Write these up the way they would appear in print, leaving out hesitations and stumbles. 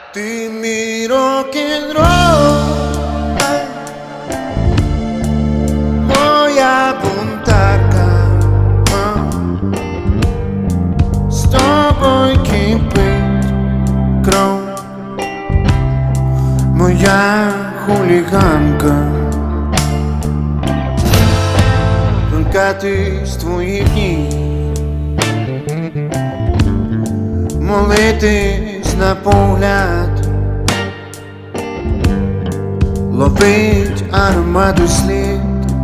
Ти мій рок-н-рол, моя бунтарка, з тобою кипить кров, моя хуліганка. Плакати з твоїх ніг, молитись на погляд, ловить аромату слід,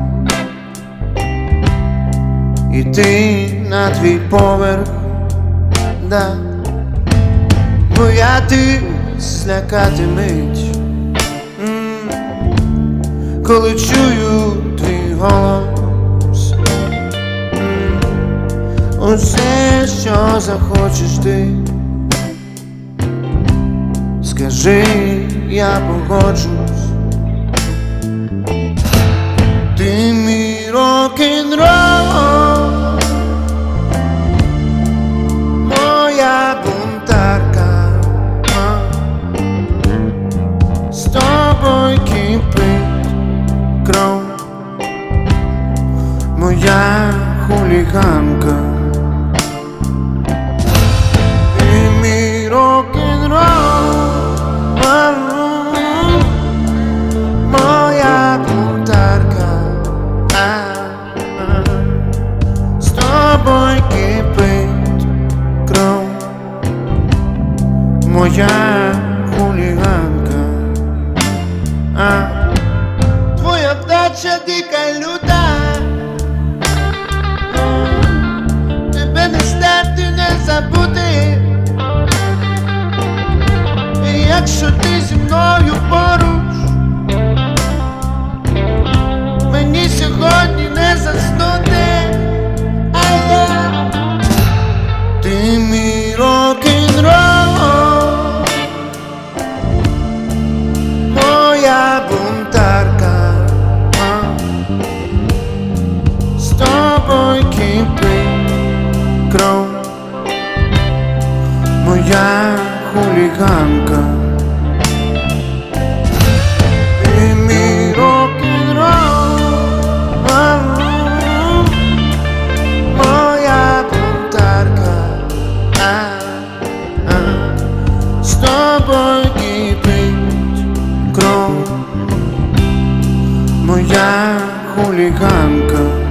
іти на твій поверх, да, боятись злякати мить, коли чую твій голос, усе, що захочеш ти, скажи, я погоджусь. Ти мій рок-н-рол, моя бунтарка, з тобою кипить кров, моя хуліганка. Ти мій рок-н-рол, моя бунтарка, з тобою кипить кров, моя хуліганка. Твоя вдача дика люта, тебе не стерти, не забути. І якщо ти зі мною поруч, мені сьогодні не заснути. Ти мій рок-н-рол, моя бунтарка, з тобою кипить кров, моя хуліганка. Ти мій рок-н-рол, моя бунтарка, з тобою кипить кров, моя хуліганка.